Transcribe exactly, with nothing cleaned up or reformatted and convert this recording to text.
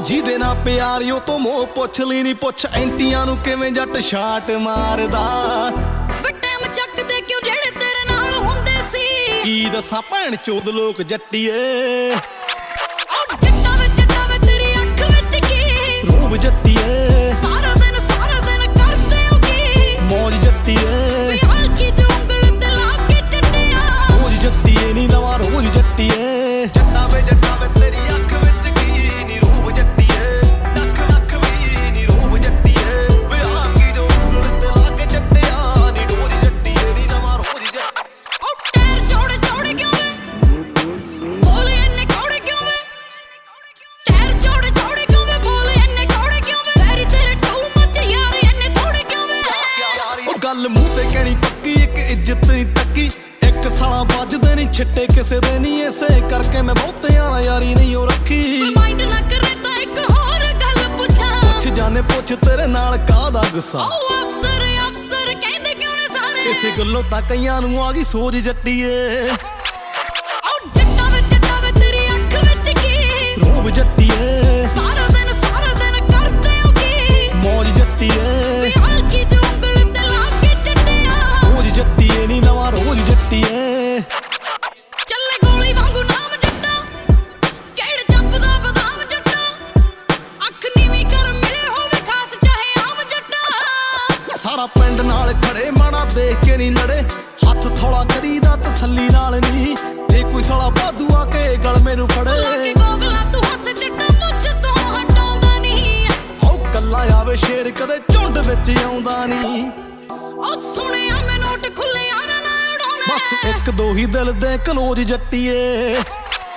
ਜਿਹਦੇ ਨਾਲ ਪਿਆਰਿਓ ਤੋਂ ਮੋਹ ਪੁੱਛ ਲਈ ਨੀ ਪੁੱਛ ਐਂਟੀਆਂ ਨੂੰ ਕਿਵੇਂ ਜੱਟ ਛਾਟ ਮਾਰਦਾ। ਟਾਈਮ ਚੱਕਦੇ ਕਿਉਂ ਜਿਹੜੇ ਤੇਰੇ ਨਾਲ ਹੁੰਦੇ ਸੀ। ਕੀ ਦੱਸਾਂ ਭੈਣ ਚੋਦ ਲੋਕ ਜੱਟੀਏ। ਉਹ ਜੱਟਾਂ ਵਿੱਚ ਜੱਟਾਂ ਵਿੱਚ ਤੇਰੀ ਅੱਖ ਵਿੱਚ ਕੀ ਰੂਪ ਜੱਟੀਏ। ਸਾਰਾ ਦਿਨ ਸਾਰਾ ਦਿਨ ਕਰਦੇ ਹੋ ਕੀ ਮੌਜ ਜੱਟੀਏ। ਵੀ ਹਲਕੀ ਜਿਹੀ ਉਂਗਲ ਤੇ ਲਾ ਕੇ ਚੱਟਿਆ। ਰੋਜ਼ ਜੱਟੀਏ ਨੀ ਨਵਾਂ ਰੋਜ਼ ਜੱਟੀਏ। ਜੱਟਾਂ ਵੇ ਜੱਟਾਂ ਵੇ ਤੇਰੀ ਅੱਖ ਵਿੱਚ ਕੀ ਨੀ ਰੂਪ ਜੱਟੀਏ। ਲੱਖ ਲੱਖ ਵੀ ਨੀ ਰੂਪ ਜੱਟੀਏ। ਵੇ ਹਲਕੀ ਜਿਹੀ ਉਂਗਲ ਤੇ ਲਾ ਕੇ ਚੱਟਿਆ ਨੀ ਰੋਜ਼ ਜੱਟੀਏ ਨੀ ਨਵਾਂ ਰੋਜ਼ ਜੱਟੀਏ। ਉਹ ਟਾਇਰ ਚੌੜੇ ਚੌੜੇ ਕਿਉਂ ਵੇ ਬੋਲ ਇੰਨੇ ਕੌੜੇ ਕਿਉਂ ਵੇ। ਟਾਇਰ ਚੌੜੇ ਚੌੜੇ ਕਿਉਂ ਵੇ ਬੋਲ ਇੰਨੇ ਕੌੜੇ ਕਿਉਂ ਵੇ। ਵੈਰੀ ਤੇਰੇ ਟੂ ਮੱਚ ਯਾਰ ਇੰਨੇ ਥੋੜੇ ਕਿਉਂ ਵੇ। ਉਹ ਗੱਲ ਮੂੰਹ ਤੇ ਕਹਿਣੀ ਪੱਕੀ ਇੱਕ ਇੱਜ਼ਤ ਨਹੀਂ ਤੱਕੀ। ਇੱਕ ਸਾਲਾ ਵੱਜਦੇ ਨਹੀਂ ਛਿੱਟੇ ਕਿਸੇ ਦੇ ਨਹੀਂ ਇਸੇ ਕਰਕੇ ਮੈਂ ਬਹੁਤਿਆਂ ਨਾਲ ਯਾਰੀ ਨਹੀਂ ਉਹ ਰੱਖੀ। ਮਾਈਂਡ ਨਾ ਕਰੇ ਤਾਂ ਇੱਕ ਹੋਰ ਗੱਲ ਪੁੱਛਾਂ। ਪੁੱਛ ਜਾਣੇ ਪੁੱਛ ਤੇਰੇ ਨਾਲ ਕਾਹਦਾ ਗੁੱਸਾ। ਉਹ ਅਫਸਰ ਅਫਸਰ ਕਹਿੰਦੇ ਕਿਉਂ ਨੇ ਸਾਰੇ। ਇਸੇ ਗੱਲੋਂ ਤਾਂ ਕਈਆਂ ਨੂੰ ਆ ਗਈ ਸੋਚ ਜੱਟੀਏ। ਉਹ ਜੱਟਾਂ ਵਿੱਚ ਜੱਟਾਂ ਵਿੱਚ ਤੇਰੀ ਅੱਖ ਵਿੱਚ ਕੀ ਰੂਪ ਜੱਟੀਏ। ਸਾਰਾ ਦਿਨ ਸਾਰਾ ਦਿਨ ਕਰਦੇ ਹੋ ਕੀ ਮੌਜ ਜੱਟੀਏ। ਵੀ ਹਲਕੀ ਜਿਹੀ ਉਂਗਲ ਤੇ ਲਾ ਕੇ ਚੱਟਿਆ। ਰੋਜ਼ ਜੱਟੀਏ ਨੀ ਨਵਾਂ ਰੋਜ਼ ਜੱਟੀਏ। ਚੱਲੇ ਗੋਲੀ ਵਾਂਗੂ ਨਾਮ ਜੱਟਾ ਕਿਹੜ ਜੱਪਦਾ ਬਦਾਮ ਜੱਟਾ। ਅੱਖ ਨੀਵੀਂ ਕਰ ਮਿਲੇ ਹੋਵੇ ਖਾਸ ਚਾਹੇ ਆਮ ਜੱਟਾ। ਸਾਰਾ ਪਿੰਡ ਨਾਲ ਖੜੇ ਮਾੜਾ ਦੇਖ ਕੇ ਨਹੀਂ ਲੜੇ। ਹੱਥ ਥੋੜਾ ਕਰੀਦਾ ਤਸੱਲੀ ਨਾਲ ਨਹੀਂ। ਜੇ ਕੋਈ ਸਾਲਾ ਬਾਦੂ ਆ ਕੇ ਗਲ ਮੈਨੂੰ ਲਾ ਫੜੇ। ਕੇ ਗੋਗਲਾ ਤੂੰ ਹੱਥ ਜੱਟਾ ਮੁੱਛ ਤੋਂ ਹਟਾਉਂਦਾ ਨਹੀਂ। ਹੋ ਕੱਲਾ ਆਵੇ ਸ਼ੇਰ ਕਦੇ ਝੁੰਡ ਵਿੱਚ ਆਉਂਦਾ ਨਹੀਂ। ਉਹ ਸੁਣਿਆ ਮੈਂ ਨੋਟ ਖੁੱਲੇ ਯਾਰਾਂ ਨਾਲ ਉਡਾਉਣਾ। ਬਸ ਇੱਕ ਦੋ ਹੀ ਦਿਲ ਦੇ ਕਲੋਜ ਜੱਟੀਏ।